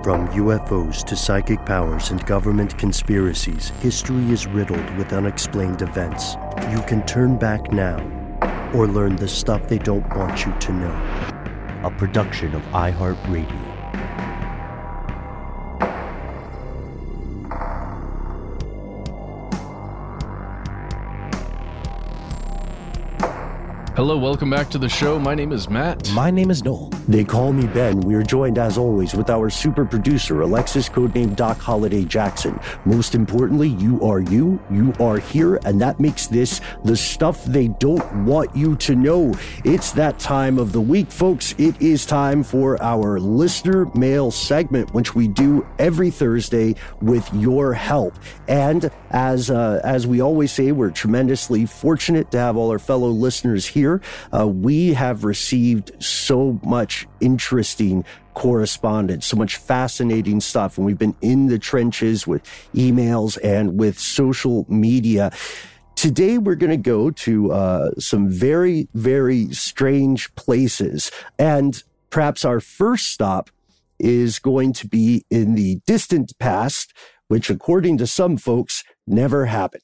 From UFOs to psychic powers and government conspiracies, history is riddled with unexplained events. You can turn back now or learn the stuff they don't want you to know. A production of iHeartRadio. Hello, welcome back to the show. My name is Matt. My name is Noel. They call me Ben. We are joined, as always, with our super producer, Alexis, codenamed Doc Holliday Jackson. Most importantly, you are here, and that makes this the stuff they don't want you to know. It's that time of the week, folks. It is time for our listener mail segment, which we do every Thursday with your help. And as we always say, we're tremendously fortunate to have all our fellow listeners here. We have received so much interesting correspondence, so much fascinating stuff, and we've been in the trenches with emails and with social media. Today, we're going to go to some very, very strange places, and perhaps our first stop is going to be in the distant past, which, according to some folks, never happened.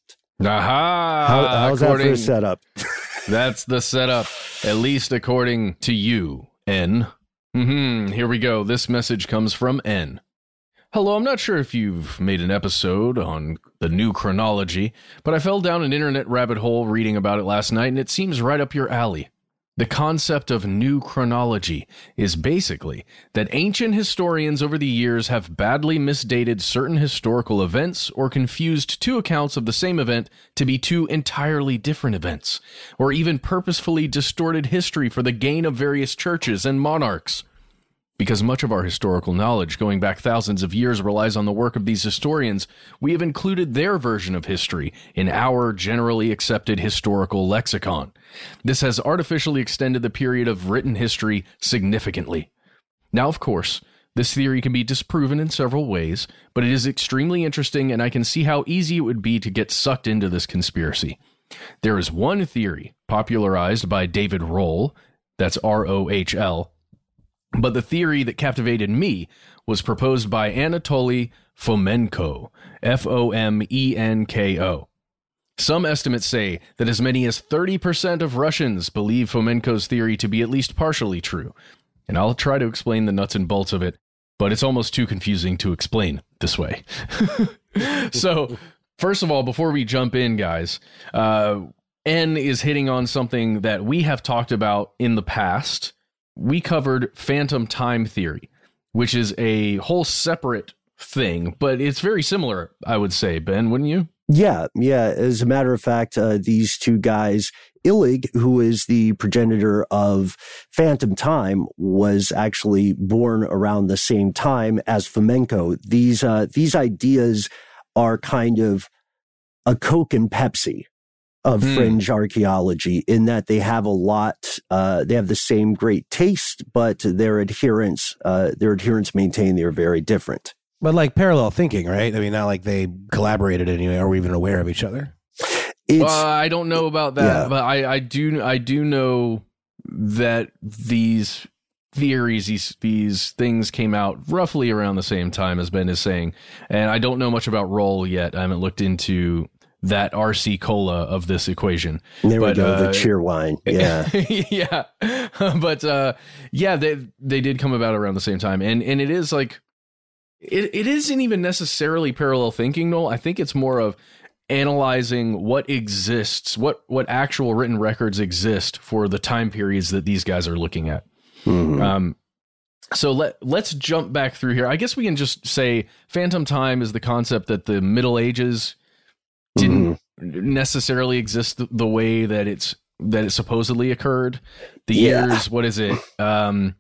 Aha! How's that for a setup? That's the setup, at least according to you, N. Here we go. This message comes from N. Hello, I'm not sure if you've made an episode on the new chronology, but I fell down an internet rabbit hole reading about it last night, and it seems right up your alley. The concept of new chronology is basically that ancient historians over the years have badly misdated certain historical events or confused two accounts of the same event to be two entirely different events, or even purposefully distorted history for the gain of various churches and monarchs. Because much of our historical knowledge going back thousands of years relies on the work of these historians, we have included their version of history in our generally accepted historical lexicon. This has artificially extended the period of written history significantly. Now, of course, this theory can be disproven in several ways, but it is extremely interesting, and I can see how easy it would be to get sucked into this conspiracy. There is one theory popularized by David Rohl, that's R-O-H-L, but the theory that captivated me was proposed by Anatoly Fomenko, F-O-M-E-N-K-O. Some estimates say that as many as 30% of Russians believe Fomenko's theory to be at least partially true, and I'll try to explain the nuts and bolts of it, but it's almost too confusing to explain this way. So, first of all, before we jump in, guys, N is hitting on something that we have talked about in the past. We covered phantom time theory, which is a whole separate thing, but it's very similar, I would say, Ben, wouldn't you? Yeah. As a matter of fact, these two guys, Illig, who is the progenitor of phantom time, was actually born around the same time as Fomenko. These ideas are kind of a Coke and Pepsi of fringe archaeology, in that they have they have the same great taste, but their adherents maintain they're very different. But like parallel thinking, right? I mean, not like they collaborated anyway, or were even aware of each other. I don't know about that, but I do know that these theories, these things came out roughly around the same time, as Ben is saying, and I don't know much about Roll yet. I haven't looked into that RC Cola of this equation. There we go, the cheer wine. Yeah. Yeah. But they did come about around the same time. And it is like, it isn't even necessarily parallel thinking, Noel. I think it's more of analyzing what exists, what actual written records exist for the time periods that these guys are looking at. Mm-hmm. So let's jump back through here. I guess we can just say phantom time is the concept that the Middle Ages didn't necessarily exist the way that it supposedly occurred. The years, what is it? AD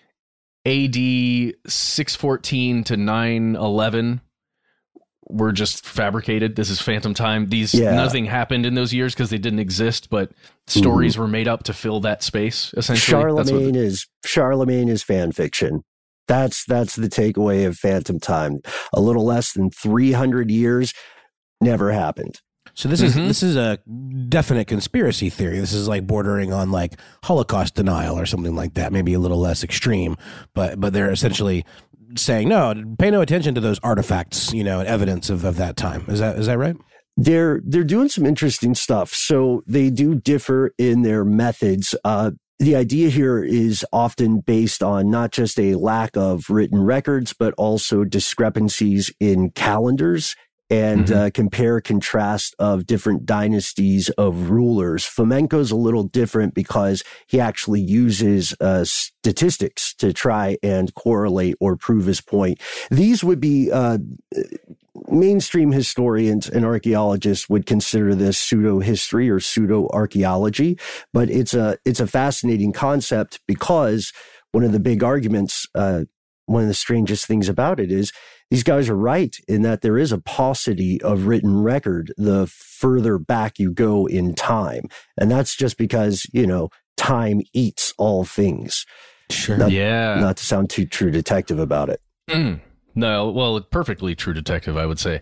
614 to 911 were just fabricated. This is phantom time. Nothing happened in those years because they didn't exist, but stories were made up to fill that space. Essentially, Charlemagne is fan fiction. That's the takeaway of phantom time. A little less than 300 years. Never happened. So this is a definite conspiracy theory. This is like bordering on like Holocaust denial or something like that. Maybe a little less extreme, but they're essentially saying, no, pay no attention to those artifacts, and evidence of that time. Is that right? They're doing some interesting stuff. So they do differ in their methods. The idea here is often based on not just a lack of written records, but also discrepancies in calendars and compare contrast of different dynasties of rulers. Fomenko's a little different because he actually uses statistics to try and correlate or prove his point. These would be mainstream historians and archaeologists would consider this pseudo-history or pseudo-archaeology, but it's a fascinating concept because one of the big arguments, one of the strangest things about it is these guys are right in that there is a paucity of written record the further back you go in time. And that's just because, time eats all things. Sure. Not to sound too true detective about it. No, well, perfectly true detective, I would say.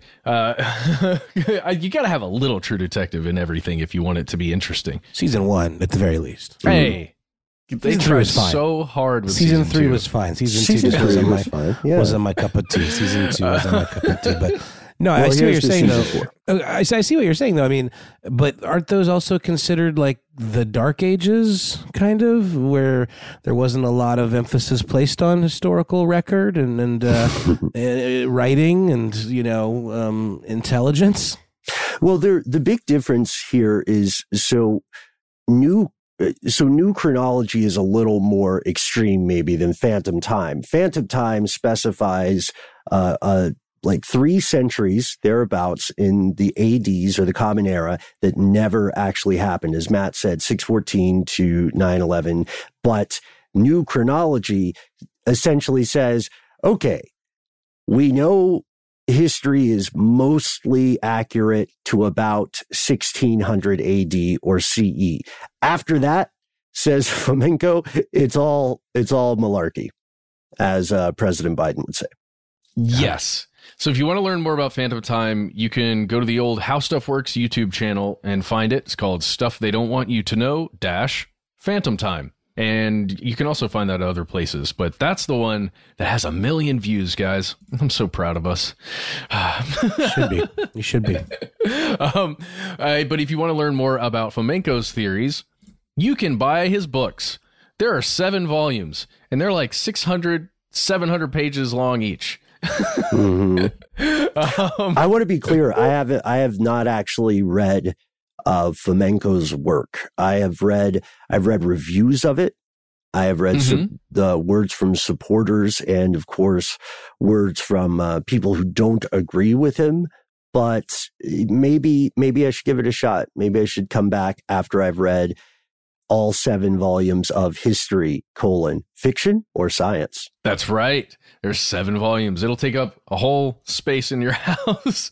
You got to have a little true detective in everything if you want it to be interesting. Season 1, at the very least. Hey, they tried so hard with season 3 was fine. Season 2 was on my cup of tea. Season 2 was on my cup of tea. But no, I see what you're saying, though. I see what you're saying, though. I mean, but aren't those also considered like the Dark Ages, kind of, where there wasn't a lot of emphasis placed on historical record and writing and, intelligence? Well, the big difference here is new chronology is a little more extreme maybe than phantom time. Phantom time specifies like 3 centuries thereabouts in the ADs or the Common Era that never actually happened. As Matt said, 614 to 911. But new chronology essentially says, okay, we know history is mostly accurate to about 1600 AD or CE. After that, says Fomenko, it's all malarkey, as President Biden would say. Yes. So if you want to learn more about Phantom Time, you can go to the old How Stuff Works YouTube channel and find it. It's called Stuff They Don't Want You to Know - Phantom Time. And you can also find that at other places. But that's the one that has 1 million views, guys. I'm so proud of us. Should be. You should be. But if you want to learn more about Fomenko's theories, you can buy his books. There are 7 volumes, and they're like 600, 700 pages long each. I want to be clear. I have not actually read Fomenko's work. I've read reviews of it. I have read the words from supporters and, of course, words from people who don't agree with him. But maybe I should give it a shot. Maybe I should come back after I've read all 7 volumes of history, fiction or science. That's right. There's 7 volumes. It'll take up a whole space in your house.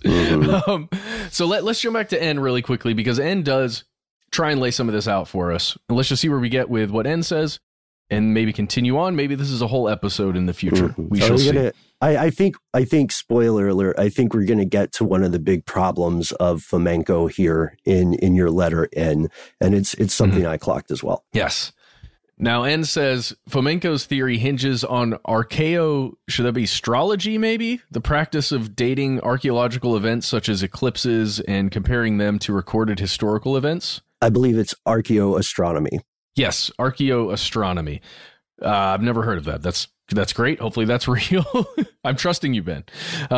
So let's jump back to N really quickly, because N does try and lay some of this out for us. And let's just see where we get with what N says and maybe continue on. Maybe this is a whole episode in the future. We shall see. I think, spoiler alert, I think we're going to get to one of the big problems of Fomenko here in your letter, N, and it's something I clocked as well. Yes. Now, N says, Fomenko's theory hinges on should that be astrology maybe? The practice of dating archaeological events such as eclipses and comparing them to recorded historical events? I believe it's archaeoastronomy. Yes, archaeoastronomy. I've never heard of that. That's great. Hopefully that's real. I'm trusting you, Ben.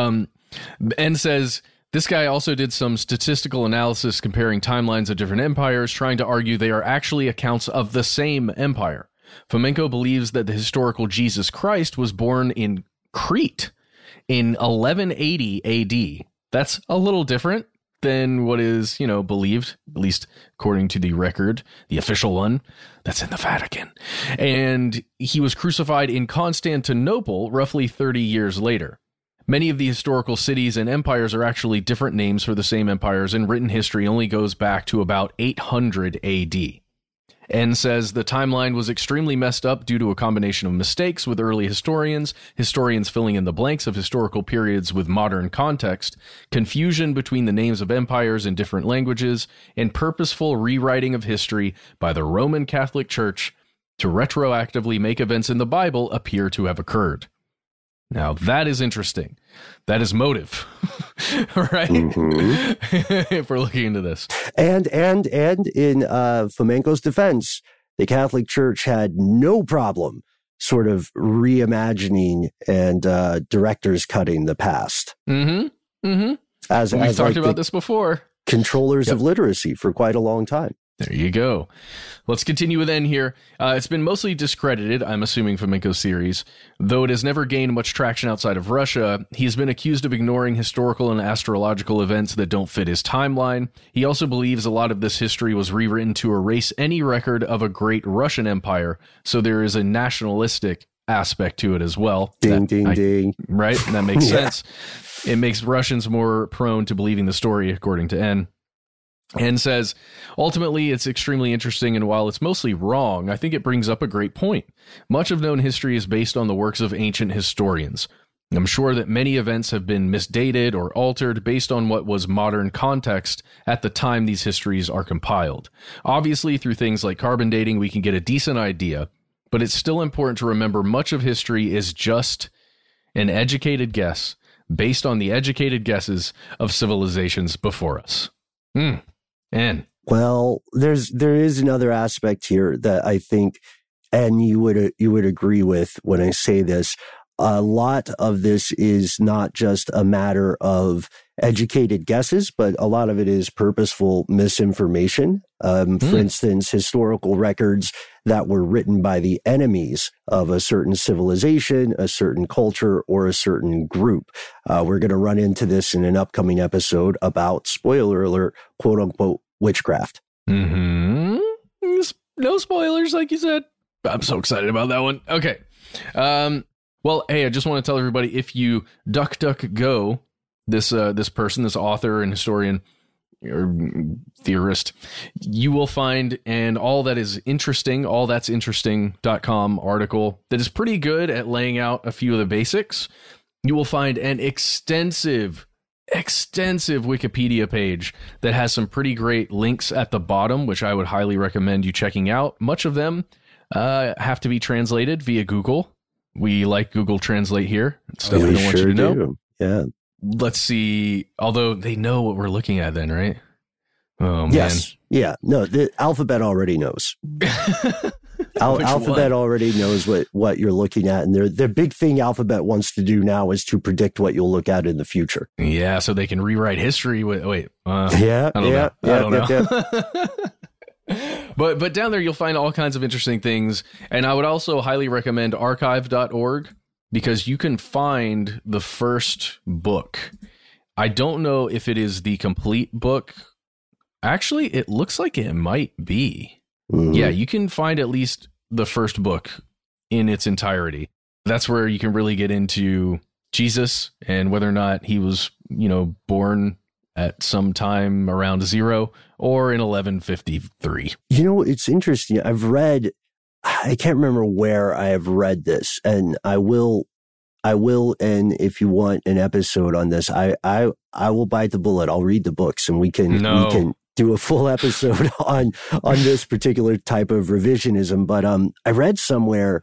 N says, this guy also did some statistical analysis comparing timelines of different empires, trying to argue they are actually accounts of the same empire. Fomenko believes that the historical Jesus Christ was born in Crete in 1180 AD. That's a little different than what is, believed, at least according to the record, the official one, that's in the Vatican. And he was crucified in Constantinople roughly 30 years later. Many of the historical cities and empires are actually different names for the same empires, and written history only goes back to about 800 AD. N says the timeline was extremely messed up due to a combination of mistakes with early historians filling in the blanks of historical periods with modern context, confusion between the names of empires in different languages, and purposeful rewriting of history by the Roman Catholic Church to retroactively make events in the Bible appear to have occurred. Now, that is interesting. That is motive, right? Mm-hmm. If we're looking into this. And in Fomenko's defense, the Catholic Church had no problem sort of reimagining and directors cutting the past. Mm-hmm. Mm-hmm. As we've talked about this before. Controllers of literacy for quite a long time. There you go. Let's continue with N here. It's been mostly discredited, I'm assuming, Fomenko's series. Though it has never gained much traction outside of Russia, he's been accused of ignoring historical and astrological events that don't fit his timeline. He also believes a lot of this history was rewritten to erase any record of a great Russian empire, so there is a nationalistic aspect to it as well. Ding. Right? That makes sense. It makes Russians more prone to believing the story, according to N. And says, ultimately, it's extremely interesting, and while it's mostly wrong, I think it brings up a great point. Much of known history is based on the works of ancient historians. I'm sure that many events have been misdated or altered based on what was modern context at the time these histories are compiled. Obviously, through things like carbon dating, we can get a decent idea, but it's still important to remember much of history is just an educated guess based on the educated guesses of civilizations before us. And well, there is another aspect here that I think, and you would agree with when I say this. A lot of this is not just a matter of educated guesses, but a lot of it is purposeful misinformation. For instance, historical records that were written by the enemies of a certain civilization, a certain culture, or a certain group. We're going to run into this in an upcoming episode about, spoiler alert, quote unquote, witchcraft. Mm-hmm. No spoilers, like you said. I'm so excited about that one. Okay. Well, hey, I just want to tell everybody, if you DuckDuckGo, this person, this author and historian or theorist, you will find all that's interesting.com article that is pretty good at laying out a few of the basics. You will find an extensive Wikipedia page that has some pretty great links at the bottom, which I would highly recommend you checking out. Much of them have to be translated via Google. We like Google Translate here. It's stuff we don't want you to know. Yeah. Let's see. Although they know what we're looking at then, right? Oh, yes. Man. Yeah. No, the Alphabet already knows. Alphabet already knows what you're looking at. And the big thing Alphabet wants to do now is to predict what you'll look at in the future. Yeah. So they can rewrite history. I don't know. But down there, you'll find all kinds of interesting things. And I would also highly recommend archive.org because you can find the first book. I don't know if it is the complete book. Actually, it looks like it might be. Mm-hmm. Yeah, you can find at least the first book in its entirety. That's where you can really get into Jesus and whether or not he was, born at some time around 0 or in 1153. It's interesting. I can't remember where I have read this, and I will, and if you want an episode on this, I will bite the bullet. I'll read the books and we can do a full episode on this particular type of revisionism. But I read somewhere,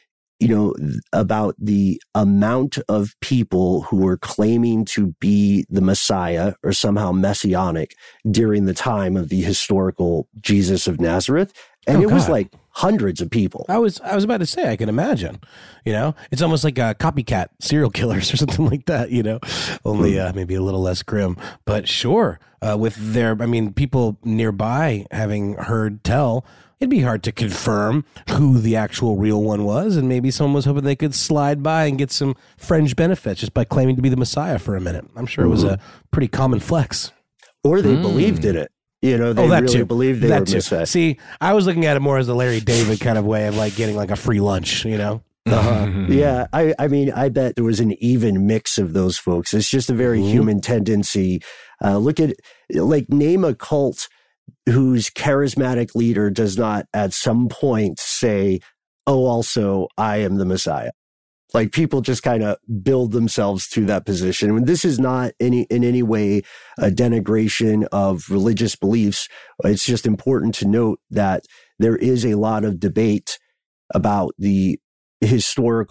about the amount of people who were claiming to be the Messiah or somehow messianic during the time of the historical Jesus of Nazareth. And it was like hundreds of people. I was about to say, I can imagine, it's almost like a copycat serial killers or something like that, only maybe a little less grim, but sure. With people nearby having heard tell, it'd be hard to confirm who the actual real one was. And maybe someone was hoping they could slide by and get some fringe benefits just by claiming to be the Messiah for a minute. I'm sure it was a pretty common flex. Or they believed in it. They really believed they were Messiah. See, I was looking at it more as the Larry David kind of way of like getting like a free lunch, Yeah, I bet there was an even mix of those folks. It's just a very human tendency. Look at, name a cult whose charismatic leader does not at some point say, oh, also, I am the Messiah. Like, people just kind of build themselves to that position. And this is not in any way a denigration of religious beliefs. It's just important to note that there is a lot of debate about the historical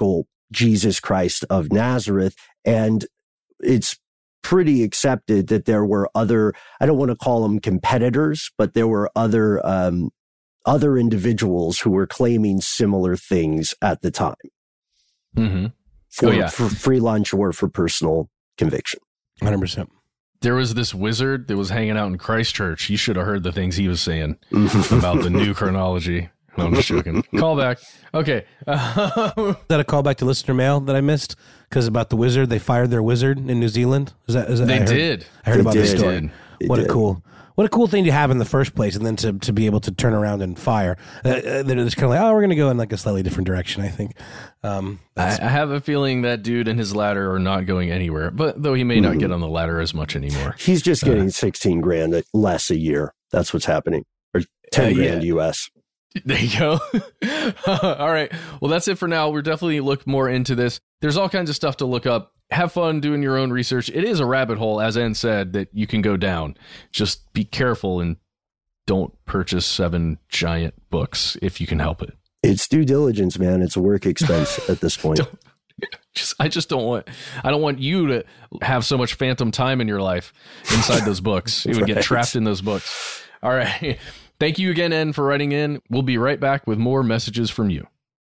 Jesus Christ of Nazareth. And it's pretty accepted that there were other, I don't want to call them competitors, but there were other individuals who were claiming similar things at the time. Mm-hmm. For free lunch or for personal conviction. 100%. There was this wizard that was hanging out in Christchurch. You should have heard the things he was saying about the new chronology. No, I'm just joking. Callback. Okay. Is that a callback to listener mail that I missed? Because about the wizard, they fired their wizard in New Zealand. Is that they did? I heard about this story. What a cool thing to have in the first place, and then to be able to turn around and fire. They're just kind of like, we're going to go in like a slightly different direction, I think. I have a feeling that dude and his ladder are not going anywhere, but though he may not get on the ladder as much anymore. He's just getting $16,000 less a year. That's what's happening. Or $10,000 US. There you go. All right. Well, that's it for now. We'll definitely look more into this. There's all kinds of stuff to look up. Have fun doing your own research. It is a rabbit hole, as Ann said, that you can go down. Just be careful and don't purchase 7 giant books if you can help it. It's due diligence, man. It's a work expense at this point. I don't want you to have so much phantom time in your life inside those books. You would get trapped in those books. All right. Thank you again, Ann, for writing in. We'll be right back with more messages from you.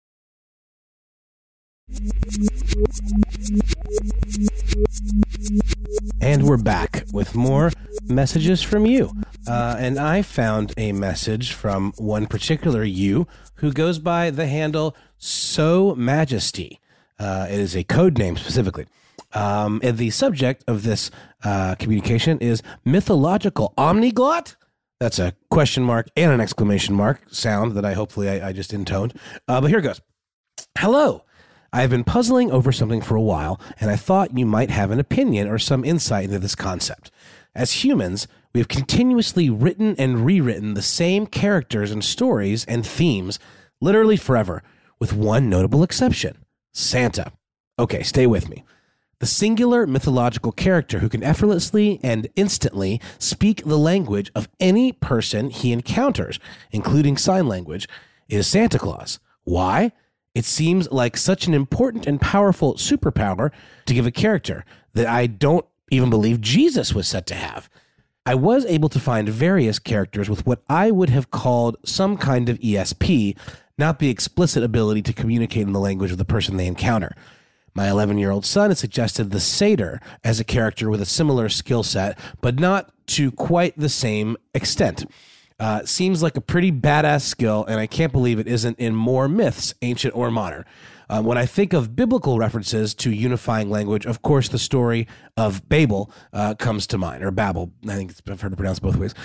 And we're back with more messages from you. And I found a message from one particular you who goes by the handle So Majesty. It is a code name specifically. And the subject of this communication is mythological omniglot. That's a question mark and an exclamation mark sound that I just intoned. But here it goes. Hello. I have been puzzling over something for a while, and I thought you might have an opinion or some insight into this concept. As humans, we have continuously written and rewritten the same characters and stories and themes literally forever, with one notable exception: Santa. Okay, stay with me. The singular mythological character who can effortlessly and instantly speak the language of any person he encounters, including sign language, is Santa Claus. Why? It seems like such an important and powerful superpower to give a character that I don't even believe Jesus was set to have. I was able to find various characters with what I would have called some kind of ESP, not the explicit ability to communicate in the language of the person they encounter. My 11-year-old son has suggested the satyr as a character with a similar skill set, but not to quite the same extent. Seems like a pretty badass skill, and I can't believe it isn't in more myths, ancient or modern. When I think of biblical references to unifying language, of course, the story of Babel comes to mind, or Babel. I think I've heard it pronounced both ways.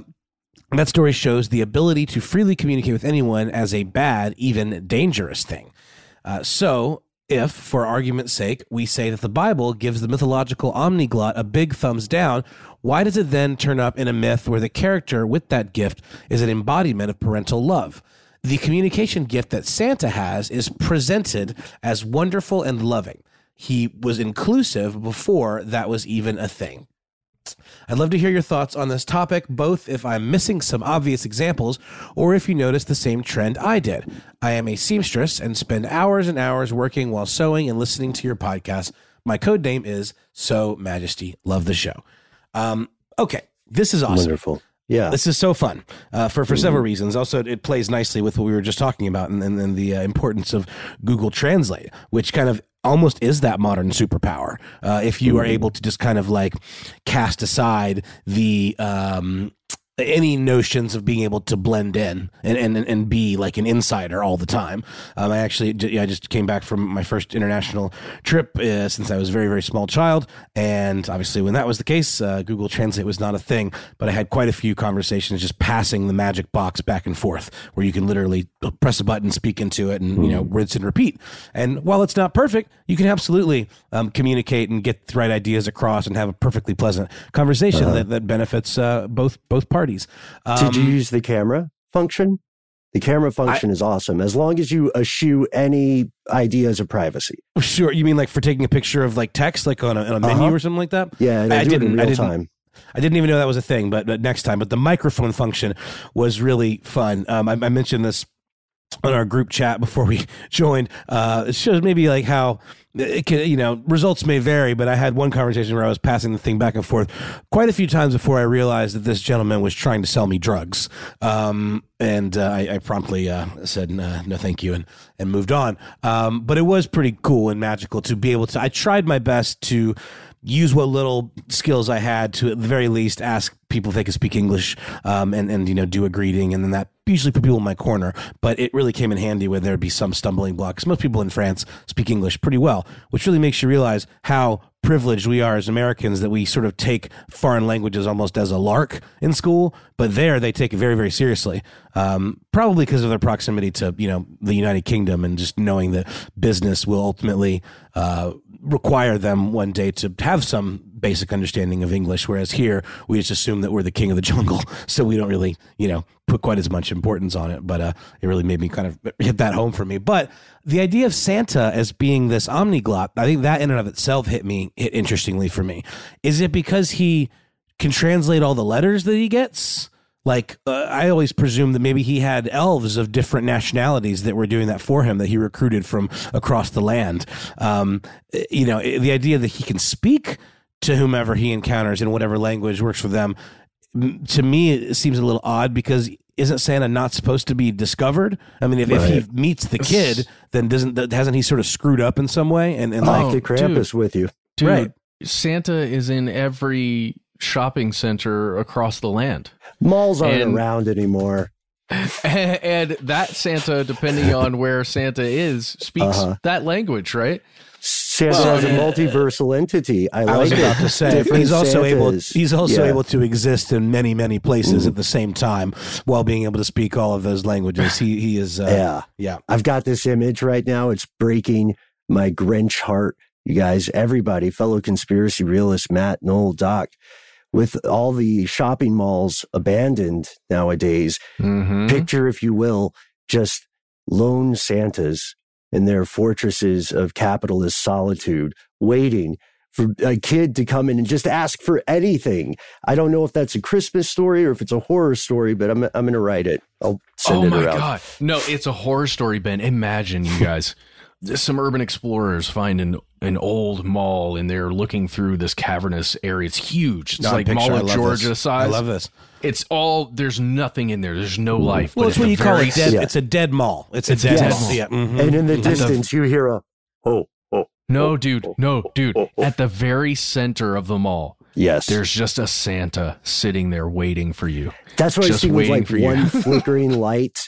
That story shows the ability to freely communicate with anyone as a bad, even dangerous thing. So, if, for argument's sake, we say that the Bible gives the mythological omniglot a big thumbs down, why does it then turn up in a myth where the character with that gift is an embodiment of parental love? The communication gift that Santa has is presented as wonderful and loving. He was inclusive before that was even a thing. I'd love to hear your thoughts on this topic, both if I'm missing some obvious examples or if you notice the same trend I did. I am a seamstress and spend hours and hours working while sewing and listening to your podcast. My code name is So Majesty. Love the show. Okay, this is awesome. Wonderful. Yeah. This is so fun for several reasons. Also, it plays nicely with what we were just talking about and the importance of Google Translate, which kind of almost is that modern superpower. If you are able to just kind of like cast aside the any notions of being able to blend in and be like an insider all the time. I just came back from my first international trip since I was a very, very small child. And obviously when that was the case, Google Translate was not a thing, but I had quite a few conversations just passing the magic box back and forth where you can literally press a button, speak into it and, rinse and repeat. And while it's not perfect, you can absolutely communicate and get the right ideas across and have a perfectly pleasant conversation that benefits both parties. Did you use the camera function? The camera function is awesome, as long as you eschew any ideas of privacy. Sure. You mean like for taking a picture of like text, like on a menu or something like that? Yeah, I did it in real time. I didn't even know that was a thing, but next time. But the microphone function was really fun. I mentioned this on our group chat before we joined. It shows maybe like how it can, results may vary, but I had one conversation where I was passing the thing back and forth quite a few times before I realized that this gentleman was trying to sell me drugs. And I promptly said, no, thank you, and moved on. But it was pretty cool and magical to be able to, I tried my best to use what little skills I had to, at the very least, ask people if they could speak English, and do a greeting, and then that usually put people in my corner. But it really came in handy when there'd be some stumbling blocks. Most people in France speak English pretty well, which really makes you realize how privileged we are as Americans, that we sort of take foreign languages almost as a lark in school, but there they take it very, very seriously. Probably because of their proximity to, the United Kingdom, and just knowing that business will ultimately require them one day to have some basic understanding of English, whereas here we just assume that we're the king of the jungle, so we don't really, put quite as much importance on it. But it really made me kind of hit that home for me. But the idea of Santa as being this omniglot, I think that in and of itself hit interestingly for me. Is it because he can translate all the letters that he gets? Like, I always presumed that maybe he had elves of different nationalities that were doing that for him, that he recruited from across the land. The idea that he can speak to whomever he encounters in whatever language works for them, to me, it seems a little odd, because isn't Santa not supposed to be discovered? I mean, if he meets the kid, then hasn't he sort of screwed up in some way? And like the Krampus with you. Dude, right. Santa is in every shopping center across the land. Malls aren't around anymore. And that Santa, depending on where Santa is, speaks that language, right? Santa is a multiversal entity. I was about to say, he's also able to exist in many, many places at the same time while being able to speak all of those languages. He is. Yeah. I've got this image right now. It's breaking my Grinch heart. You guys, everybody, fellow conspiracy realists, Matt, Noel, Doc, with all the shopping malls abandoned nowadays, picture, if you will, just lone Santas in their fortresses of capitalist solitude, waiting for a kid to come in and just ask for anything. I don't know if that's a Christmas story or if it's a horror story, but I'm going to write it. I'll send it around. Oh my God. No, it's a horror story, Ben. Imagine, you guys, some urban explorers find an old mall, and they're looking through this cavernous area. It's huge. It's like Mall of Georgia size. I love this. It's all, there's nothing in there. There's no life. Well, it's what you call it dead. Yeah. It's a dead mall. It's a dead mall. Yeah. Mm-hmm. And in the distance, you hear a, No, dude. At the very center of the mall, there's just a Santa sitting there waiting for you. That's what I see with like one flickering light.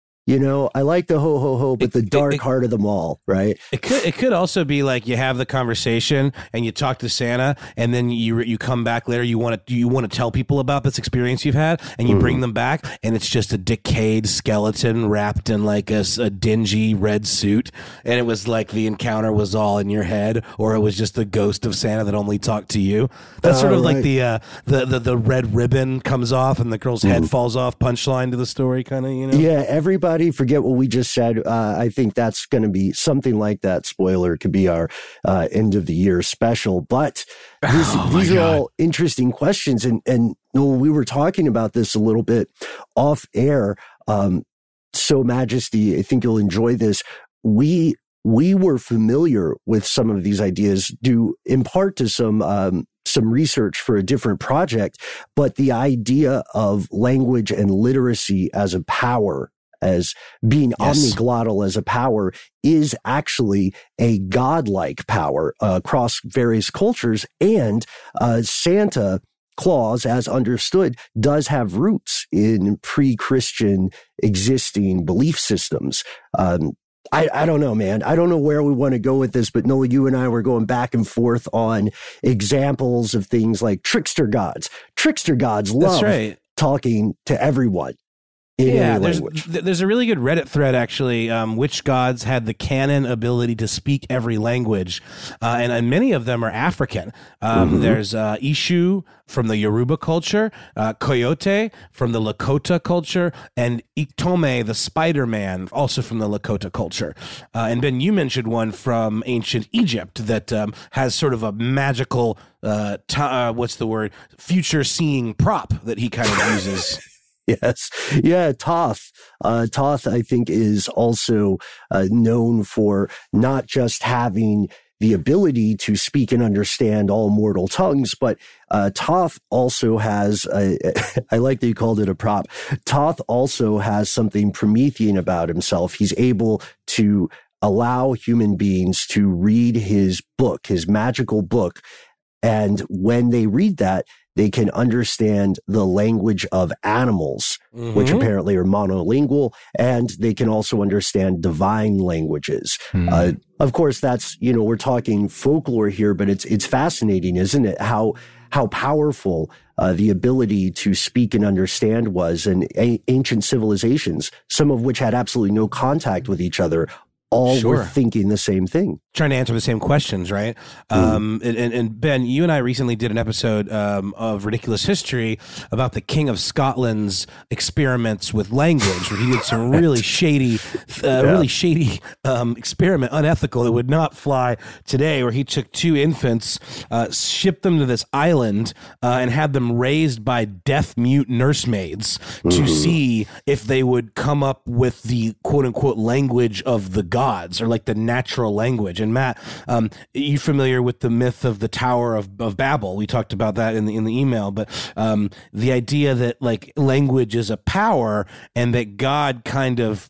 I like the ho, ho, ho, but the dark heart of the mall, right? It could also be like you have the conversation and you talk to Santa, and then you come back later. You want to tell people about this experience you've had, and you bring them back, and it's just a decayed skeleton wrapped in like a dingy red suit, and it was like the encounter was all in your head, or it was just the ghost of Santa that only talked to you. That's sort of like the red ribbon comes off and the girl's head falls off. Punchline to the story, kind of. Yeah, everybody. Forget what we just said. I think that's going to be something like that. Spoiler, could be our end of the year special. But these are all interesting questions. And Noel, we were talking about this a little bit off air. So Majesty, I think you'll enjoy this. We were familiar with some of these ideas due in part to some research for a different project, but the idea of language and literacy as a power, as being omniglottal as a power, is actually a godlike power across various cultures. And Santa Claus, as understood, does have roots in pre-Christian existing belief systems. I don't know, man. I don't know where we want to go with this, but Noah, you and I were going back and forth on examples of things like trickster gods. Trickster gods love talking to everyone. There's a really good Reddit thread, actually, which gods had the canon ability to speak every language, and many of them are African. There's Ishu from the Yoruba culture, Coyote from the Lakota culture, and Iktomi, the Spider-Man, also from the Lakota culture. And Ben, you mentioned one from ancient Egypt that has sort of a magical, future-seeing prop that he kind of uses. Yes. Yeah. Thoth. Thoth, I think, is also known for not just having the ability to speak and understand all mortal tongues, but Thoth also has, I like that you called it a prop. Thoth also has something Promethean about himself. He's able to allow human beings to read his book, his magical book. And when they read that, they can understand the language of animals, which apparently are monolingual, and they can also understand divine languages. Of course, that's, we're talking folklore here, but it's fascinating, isn't it? How powerful the ability to speak and understand was in ancient civilizations, some of which had absolutely no contact with each other, all were thinking the same thing. Trying to answer the same questions, right? And Ben, you and I recently did an episode of Ridiculous History about the King of Scotland's experiments with language, where he did some really shady experiment, unethical, that would not fly today, where he took 2 infants, shipped them to this island, and had them raised by deaf-mute nursemaids to see if they would come up with the quote-unquote language of the gods, or like the natural language. And Matt, you familiar with the myth of the Tower of Babel? We talked about that in the email, but the idea that like language is a power, and that God kind of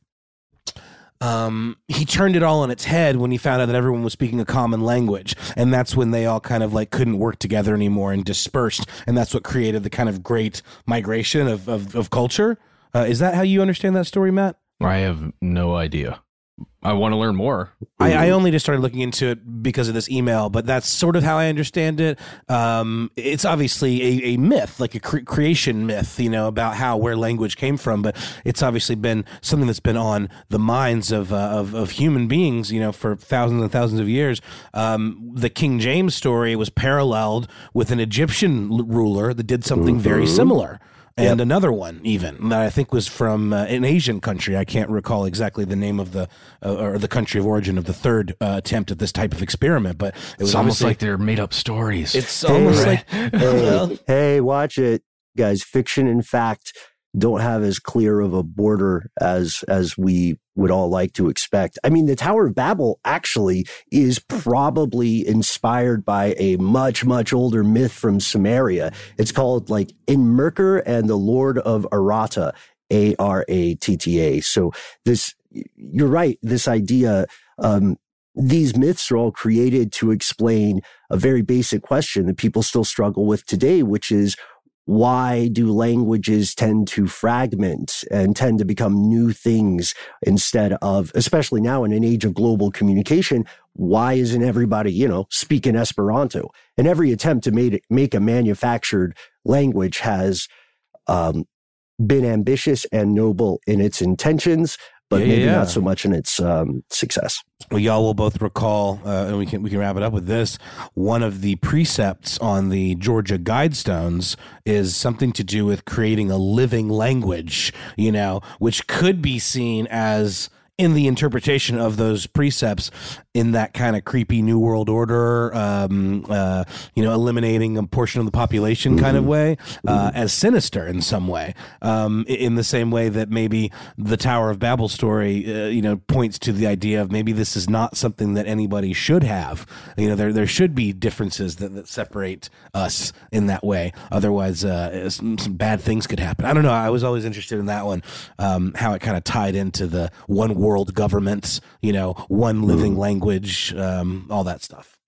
he turned it all on its head when he found out that everyone was speaking a common language, and that's when they all kind of like couldn't work together anymore and dispersed, and that's what created the kind of great migration of culture. Is that how you understand that story, Matt? I have no idea. I want to learn more. I only just started looking into it because of this email, but that's sort of how I understand it. It's obviously a myth, like a creation myth, about where language came from, but it's obviously been something that's been on the minds of human beings, for thousands and thousands of years. The King James story was paralleled with an Egyptian ruler that did something very similar. And another one, even, that I think was from an Asian country. I can't recall exactly the name of or the country of origin of the third attempt at this type of experiment, but it was almost like they're made up stories. It's almost like, hey, watch it, guys. Fiction and fact don't have as clear of a border as we would all like to expect. I mean, the Tower of Babel actually is probably inspired by a much, much older myth from Sumeria. It's called like Enmerkar and the Lord of Aratta, Aratta. So you're right. This idea, these myths are all created to explain a very basic question that people still struggle with today, which is, why do languages tend to fragment and tend to become new things instead of, especially now in an age of global communication, why isn't everybody, speaking Esperanto? And every attempt to make a manufactured language has been ambitious and noble in its intentions, but maybe not so much in its success. Well, y'all will both recall, and we can wrap it up with this. One of the precepts on the Georgia Guidestones is something to do with creating a living language, which could be seen as, in the interpretation of those precepts, in that kind of creepy New World Order, eliminating a portion of the population kind of way, as sinister in some way, in the same way that maybe the Tower of Babel story, points to the idea of maybe this is not something that anybody should have. There should be differences that separate us in that way. Otherwise, some bad things could happen. I don't know. I was always interested in that one, how it kind of tied into the one world government, one living language, all that stuff.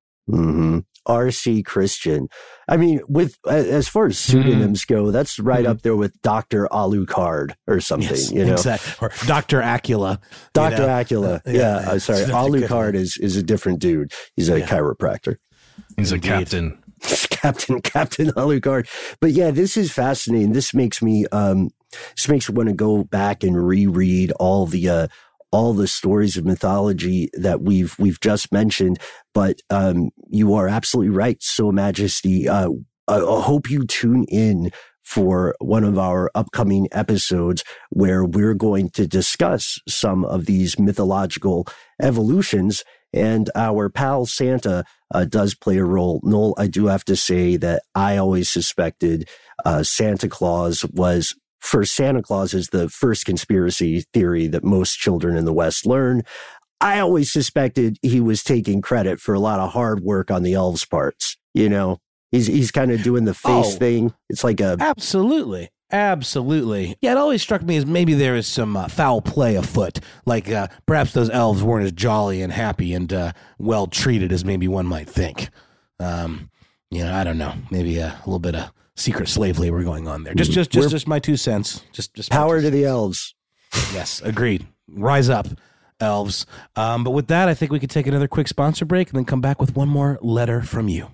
R.C. Christian. I mean, as far as pseudonyms go, that's right up there with Dr. Alucard or something, Exactly. Or Dr. Acula. Dr. Acula. Sorry. Alucard is a different dude. He's a chiropractor. He's a captain. Captain Alucard. But yeah, this is fascinating. This makes me want to go back and reread all the stories of mythology that we've just mentioned. But you are absolutely right, So Majesty. I hope you tune in for one of our upcoming episodes where we're going to discuss some of these mythological evolutions. And our pal Santa does play a role. Noel, I do have to say that I always suspected Santa Claus was first Santa Claus is the first conspiracy theory that most children in the West learn. I always suspected he was taking credit for a lot of hard work on the elves' parts. You know, he's kind of doing the face thing. It's like a... Absolutely. Yeah, it always struck me as maybe there is some foul play afoot. Like perhaps those elves weren't as jolly and happy and well treated as maybe one might think. I don't know. Maybe a little bit of secret slave labor going on there. Just my 2 cents. Just power to the elves. Yes, agreed. Rise up, elves. But with that, I think we could take another quick sponsor break and then come back with one more letter from you.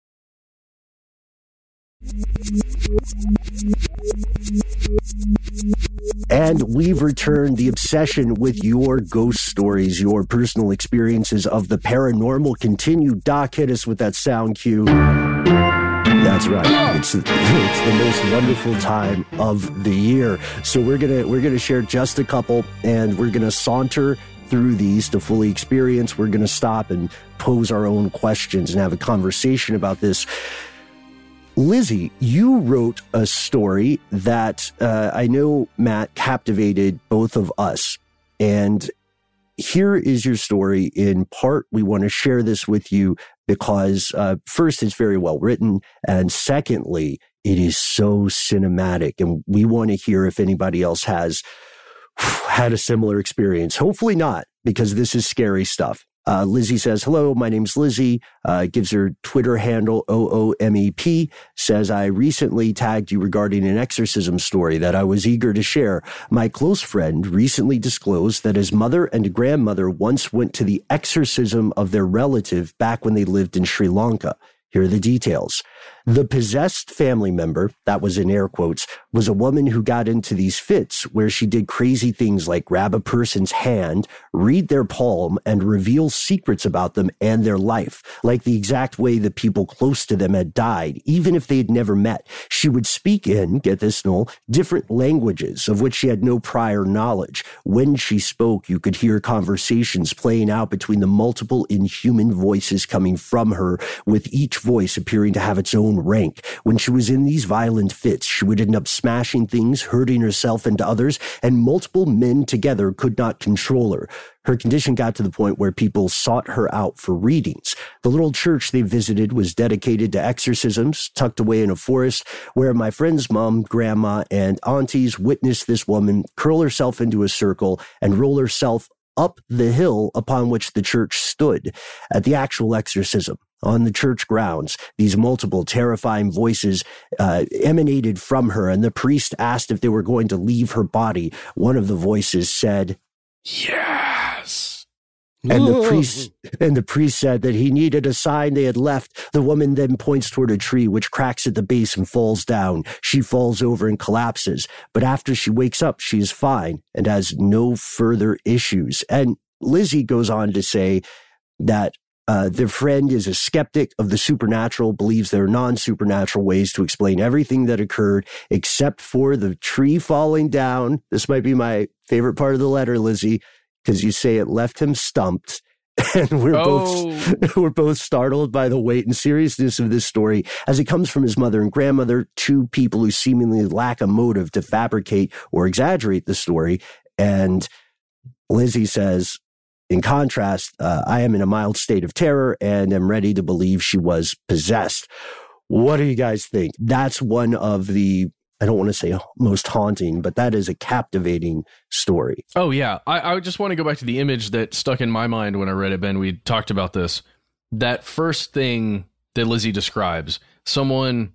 And we've returned. The obsession with your ghost stories, your personal experiences of the paranormal continue. Doc, hit us with that sound cue. That's right. It's the most wonderful time of the year. So we're gonna share just a couple, and we're gonna saunter through these to fully experience. We're gonna stop and pose our own questions and have a conversation about this. Lizzie, you wrote a story that I know, Matt, captivated both of us. And here is your story. In part, we want to share this with you because, first, it's very well written. And secondly, it is so cinematic. And we want to hear if anybody else has had a similar experience. Hopefully not, because this is scary stuff. Lizzie says, hello, my name's Lizzie, gives her Twitter handle, OOMEP, says, I recently tagged you regarding an exorcism story that I was eager to share. My close friend recently disclosed that his mother and grandmother once went to the exorcism of their relative back when they lived in Sri Lanka. Here are the details. The possessed family member, that was in air quotes, was a woman who got into these fits where she did crazy things like grab a person's hand, read their palm, and reveal secrets about them and their life, like the exact way the people close to them had died, even if they had never met. She would speak in, get this, Noel, different languages of which she had no prior knowledge. When she spoke, you could hear conversations playing out between the multiple inhuman voices coming from her, with each voice appearing to have its own rank. When she was in these violent fits, she would end up smashing things, hurting herself and others, and multiple men together could not control her. Her condition got to the point where people sought her out for readings. The little church they visited was dedicated to exorcisms, tucked away in a forest, where my friend's mom, grandma, and aunties witnessed this woman curl herself into a circle and roll herself up the hill upon which the church stood. At the actual exorcism, on the church grounds, these multiple terrifying voices emanated from her, and the priest asked if they were going to leave her body. One of the voices said, "Yes." And the priest said that he needed a sign they had left. The woman then points toward a tree, which cracks at the base and falls down. She falls over and collapses. But after she wakes up, she is fine and has no further issues. And Lizzie goes on to say that their friend is a skeptic of the supernatural, believes there are non-supernatural ways to explain everything that occurred, except for the tree falling down. This might be my favorite part of the letter, Lizzie, because you say it left him stumped. And we're both startled by the weight and seriousness of this story, as it comes from his mother and grandmother, two people who seemingly lack a motive to fabricate or exaggerate the story. And Lizzie says, in contrast, I am in a mild state of terror and am ready to believe she was possessed. What do you guys think? That's one of the, I don't want to say most haunting, but that is a captivating story. Oh, yeah. I just want to go back to the image that stuck in my mind when I read it, Ben. We talked about this. That first thing that Lizzie describes, someone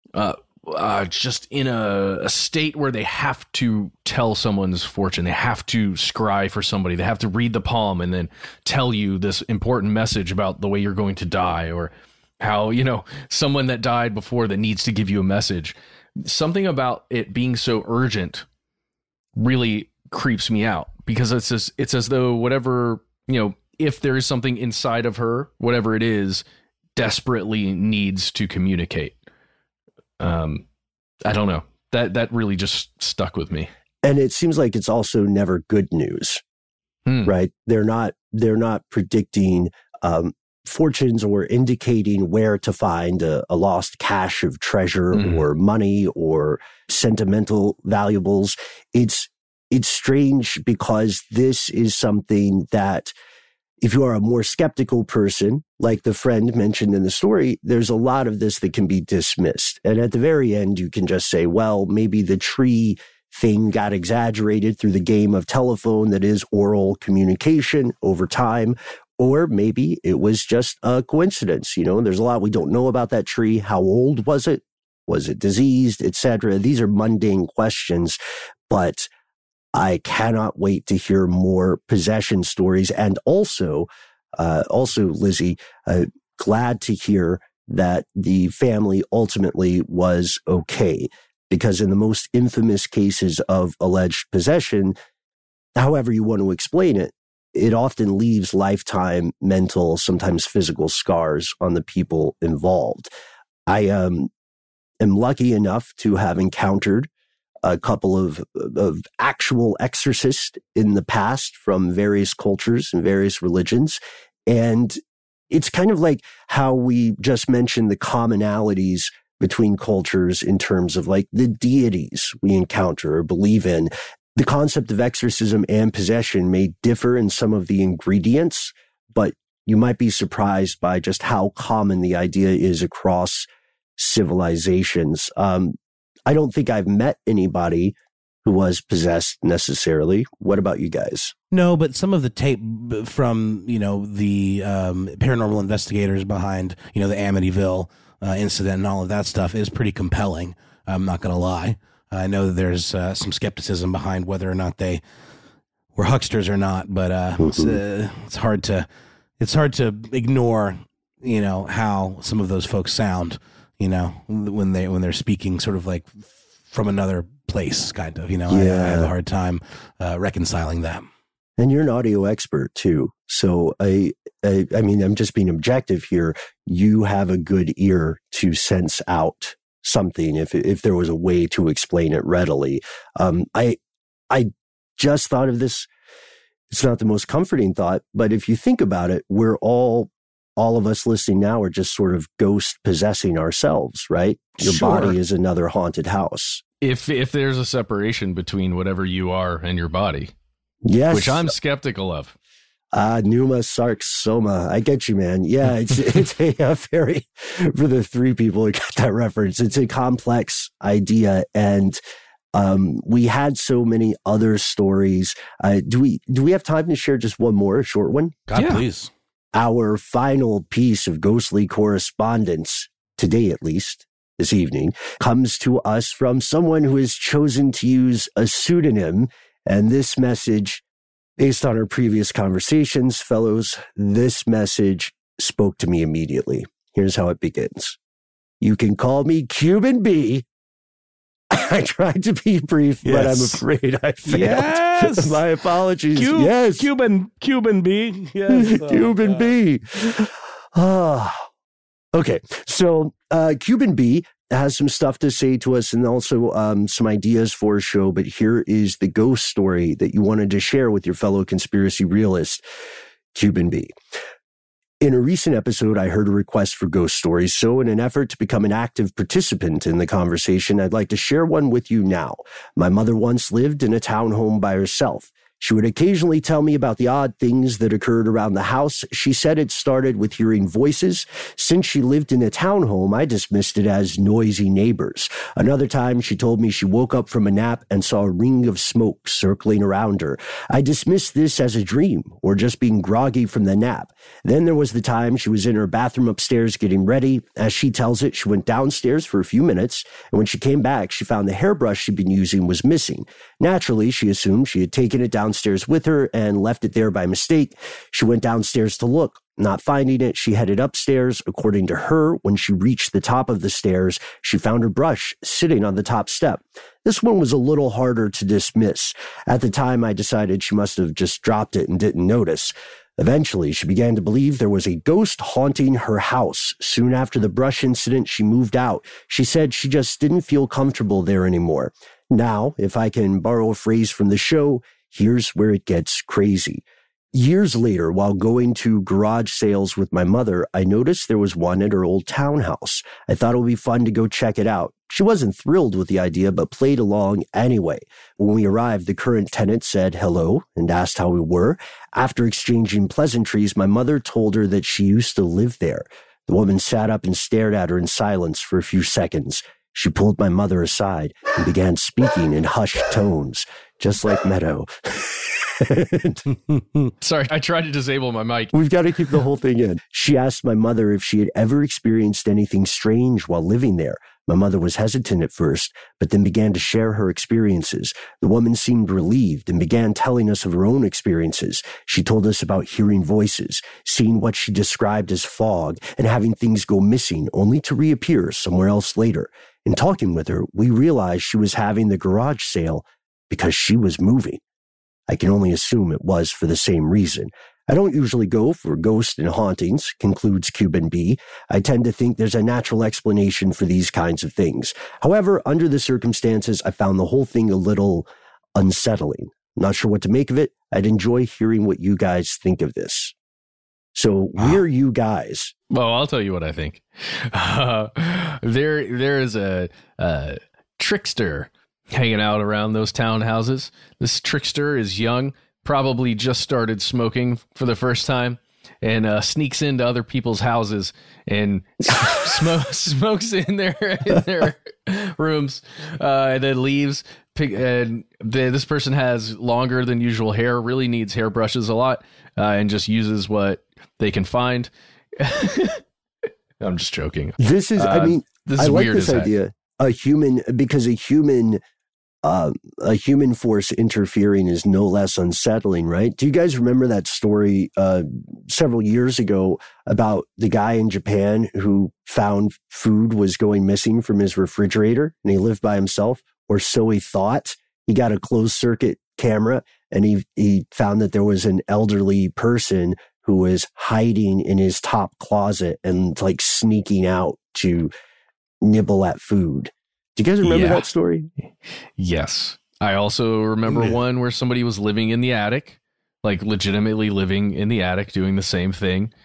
just in a state where they have to tell someone's fortune. They have to scry for somebody. They have to read the palm and then tell you this important message about the way you're going to die, or how, someone that died before that needs to give you a message. Something about it being so urgent really creeps me out, because it's as though whatever, if there is something inside of her, whatever it is, desperately needs to communicate. I don't know. That really just stuck with me. And it seems like it's also never good news, right? They're not predicting fortunes or indicating where to find a lost cache of treasure or money or sentimental valuables. It's strange because this is something that if you are a more skeptical person, like the friend mentioned in the story, there's a lot of this that can be dismissed. And at the very end, you can just say, well, maybe the tree thing got exaggerated through the game of telephone that is oral communication over time. Or maybe it was just a coincidence. You know, there's a lot we don't know about that tree. How old was it? Was it diseased, etc.? These are mundane questions, but I cannot wait to hear more possession stories. And also, Lizzie, glad to hear that the family ultimately was okay. Because in the most infamous cases of alleged possession, however you want to explain it, it often leaves lifetime mental, sometimes physical scars on the people involved. I am lucky enough to have encountered a couple of actual exorcists in the past from various cultures and various religions. And it's kind of like how we just mentioned the commonalities between cultures in terms of like the deities we encounter or believe in. The concept of exorcism and possession may differ in some of the ingredients, but you might be surprised by just how common the idea is across civilizations. I don't think I've met anybody who was possessed necessarily. What about you guys? No, but some of the tape from, the paranormal investigators behind, the Amityville incident and all of that stuff is pretty compelling. I'm not going to lie. I know that there's some skepticism behind whether or not they were hucksters or not, but it's hard to ignore, how some of those folks sound, when they're speaking sort of like from another place, kind of, I have a hard time reconciling that. And you're an audio expert too. So I mean, I'm just being objective here. You have a good ear to sense out something if there was a way to explain it readily. I just thought of this. It's not the most comforting thought, but if you think about it, we're all of us listening now are just sort of ghost possessing ourselves, right? Your body is another haunted house. If there's a separation between whatever you are and your body. Yes. Which I'm skeptical of. Pneuma sarxoma. I get you, man. Yeah, it's a very, for the three people who got that reference, it's a complex idea. And we had so many other stories. Do we have time to share just one more, a short one? God, please. Our final piece of ghostly correspondence, today at least, this evening, comes to us from someone who has chosen to use a pseudonym. And this message, based on our previous conversations, fellows, this message spoke to me immediately. Here's how it begins. You can call me Cuban B. I tried to be brief, but I'm afraid I failed. Yes. My apologies. Yes. Cuban B. Yes. Cuban B. Okay. So, Cuban B has some stuff to say to us and also some ideas for a show, but here is the ghost story that you wanted to share with your fellow conspiracy realist, Cuban B. In a recent episode, I heard a request for ghost stories, so in an effort to become an active participant in the conversation, I'd like to share one with you now. My mother once lived in a townhome by herself. She would occasionally tell me about the odd things that occurred around the house. She said it started with hearing voices. Since she lived in a townhome, I dismissed it as noisy neighbors. Another time, she told me she woke up from a nap and saw a ring of smoke circling around her. I dismissed this as a dream or just being groggy from the nap. Then there was the time she was in her bathroom upstairs getting ready. As she tells it, she went downstairs for a few minutes, and when she came back, she found the hairbrush she'd been using was missing. Naturally, she assumed she had taken it downstairs with her and left it there by mistake. She went downstairs to look. Not finding it, she headed upstairs. According to her, when she reached the top of the stairs, she found her brush sitting on the top step. This one was a little harder to dismiss. At the time, I decided she must have just dropped it and didn't notice. Eventually, she began to believe there was a ghost haunting her house. Soon after the brush incident, she moved out. She said she just didn't feel comfortable there anymore. Now, if I can borrow a phrase from the show, here's where it gets crazy. Years later, while going to garage sales with my mother, I noticed there was one at her old townhouse. I thought it would be fun to go check it out. She wasn't thrilled with the idea, but played along anyway. When we arrived, the current tenant said hello and asked how we were. After exchanging pleasantries, my mother told her that she used to live there. The woman sat up and stared at her in silence for a few seconds. She pulled my mother aside and began speaking in hushed tones, just like Meadow. Sorry, I tried to disable my mic. We've got to keep the whole thing in. She asked my mother if she had ever experienced anything strange while living there. My mother was hesitant at first, but then began to share her experiences. The woman seemed relieved and began telling us of her own experiences. She told us about hearing voices, seeing what she described as fog, and having things go missing only to reappear somewhere else later. In talking with her, we realized she was having the garage sale because she was moving. I can only assume it was for the same reason. I don't usually go for ghosts and hauntings, concludes Cuban B. I tend to think there's a natural explanation for these kinds of things. However, under the circumstances, I found the whole thing a little unsettling. Not sure what to make of it. I'd enjoy hearing what you guys think of this. So, we're you guys. Well, I'll tell you what I think. There is a trickster hanging out around those townhouses. This trickster is young, probably just started smoking for the first time, and sneaks into other people's houses and smokes in their rooms, and then leaves. This person has longer than usual hair, really needs hairbrushes a lot, and just uses what they can find. I'm just joking. This is, I like weird this idea. A human force interfering is no less unsettling, right? Do you guys remember that story several years ago about the guy in Japan who found food was going missing from his refrigerator, and he lived by himself, or so he thought? He got a closed circuit camera, and he found that there was an elderly person who was hiding in his top closet and like sneaking out to nibble at food. Do you guys remember that story? Yes. I also remember one where somebody was living in the attic, like legitimately living in the attic, doing the same thing.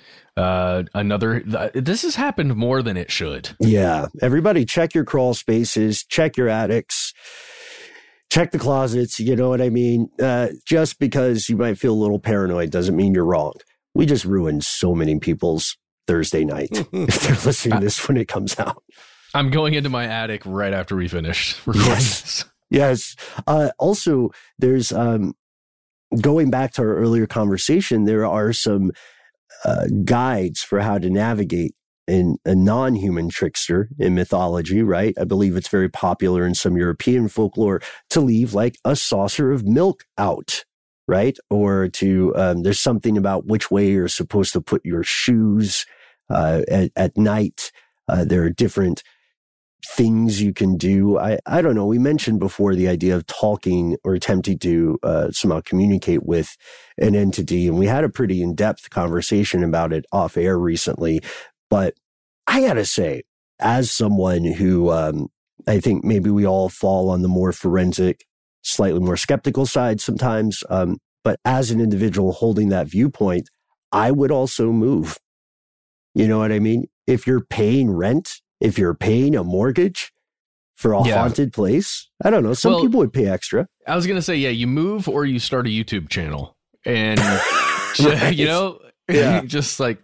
This has happened more than it should. Yeah. Everybody check your crawl spaces, check your attics, check the closets. You know what I mean? Just because you might feel a little paranoid doesn't mean you're wrong. We just ruined so many people's Thursday night if they're listening to this when it comes out. I'm going into my attic right after we finish recording this. Yes. Also, there's, going back to our earlier conversation, there are some guides for how to navigate a non-human trickster in mythology, right? I believe it's very popular in some European folklore to leave like a saucer of milk out, right? Or to, there's something about which way you're supposed to put your shoes at night. There are different things you can do. I don't know. We mentioned before the idea of talking or attempting to somehow communicate with an entity, and we had a pretty in-depth conversation about it off air recently. But I gotta say, as someone who I think maybe we all fall on the more forensic, slightly more skeptical side sometimes, but as an individual holding that viewpoint, I would also move. You know what I mean? If you're paying rent, if you're paying a mortgage for a haunted place, I don't know. Some people would pay extra. I was going to say, you move or you start a YouTube channel and, you know, just like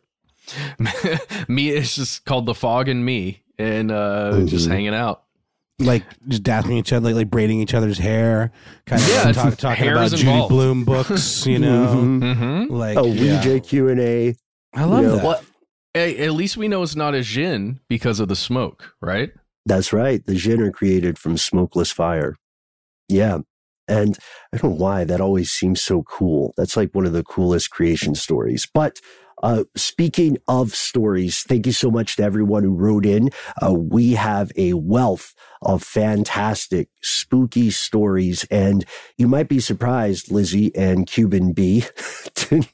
me, it's just called The Fog and Me, and just hanging out. Like just dapping each other, like braiding each other's hair, kind of talking about Judy Blume books, you know, like Ouija Q&A. I love that. Well, at least we know it's not a djinn because of the smoke, right? That's right. The djinn are created from smokeless fire. Yeah. And I don't know why that always seems so cool. That's like one of the coolest creation stories. But speaking of stories, thank you so much to everyone who wrote in. We have a wealth of fantastic, spooky stories, and you might be surprised, Lizzie and Cuban B, to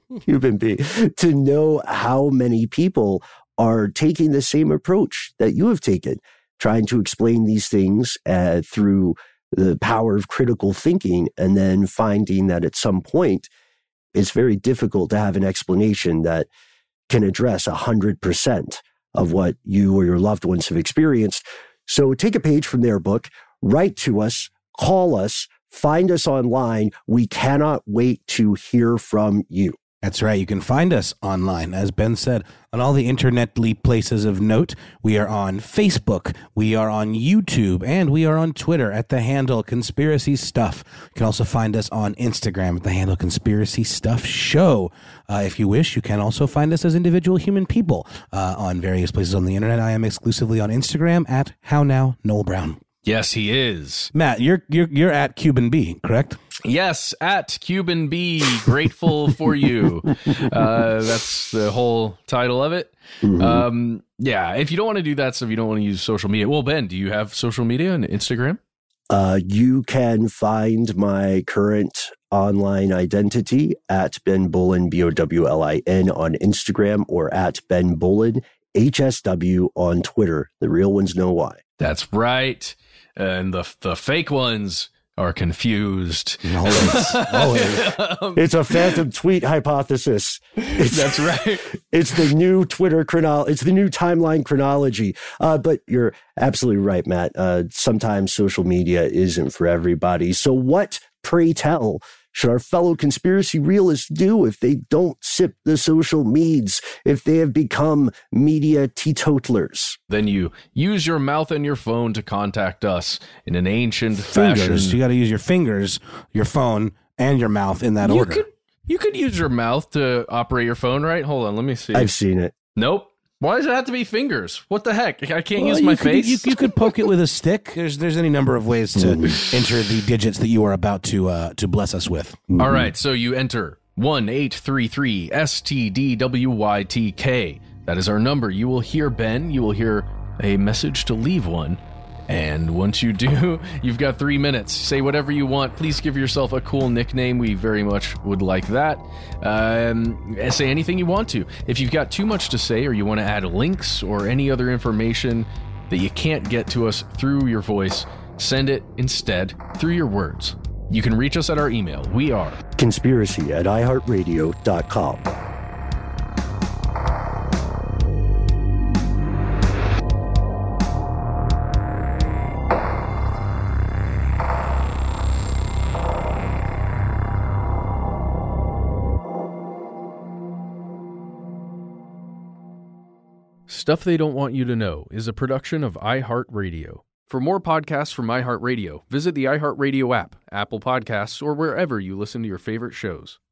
know how many people are taking the same approach that you have taken, trying to explain these things through the power of critical thinking, and then finding that at some point it's very difficult to have an explanation that can address 100% of what you or your loved ones have experienced. So take a page from their book, write to us, call us, find us online. We cannot wait to hear from you. That's right. You can find us online, as Ben said, on all the internet-ly places of note. We are on Facebook, we are on YouTube, and we are on Twitter at the handle Conspiracy Stuff. You can also find us on Instagram at the handle Conspiracy Stuff Show. If you wish, you can also find us as individual human people on various places on the internet. I am exclusively on Instagram at How Now Noel Brown. Yes, he is. Matt, you're at Cuban B, correct? Yes, at Cuban B, grateful for you. That's the whole title of it. Mm-hmm. Yeah, if you don't want to do that stuff, you don't want to use social media. Well, Ben, do you have social media and Instagram? You can find my current online identity at Ben Bowlin, BOWLIN on Instagram, or at Ben Bowlin, HSW on Twitter. The real ones know why. That's right. And the fake ones are confused. It's a phantom tweet hypothesis. That's right. It's the new Twitter chronology. It's the new timeline chronology. But you're absolutely right, Matt. Sometimes social media isn't for everybody. So what, pray tell, should our fellow conspiracy realists do if they don't sip the social meds, if they have become media teetotalers? Then you use your mouth and your phone to contact us in an ancient fashion. You got to use your fingers, your phone, and your mouth in that order. You could use your mouth to operate your phone, right? Hold on, let me see. I've seen it. Nope. Why does it have to be fingers? What the heck? I can't use my face? You could poke it with a stick. There's any number of ways to enter the digits that you are about to bless us with. Mm-hmm. All right, so you enter 1833-STDWYTK. That is our number. You will hear Ben. You will hear a message to leave one. And once you do, you've got 3 minutes. Say whatever you want. Please give yourself a cool nickname. We very much would like that. Say anything you want to. If you've got too much to say or you want to add links or any other information that you can't get to us through your voice, send it instead through your words. You can reach us at our email. We are conspiracy@iheartradio.com. Stuff They Don't Want You to Know is a production of iHeartRadio. For more podcasts from iHeartRadio, visit the iHeartRadio app, Apple Podcasts, or wherever you listen to your favorite shows.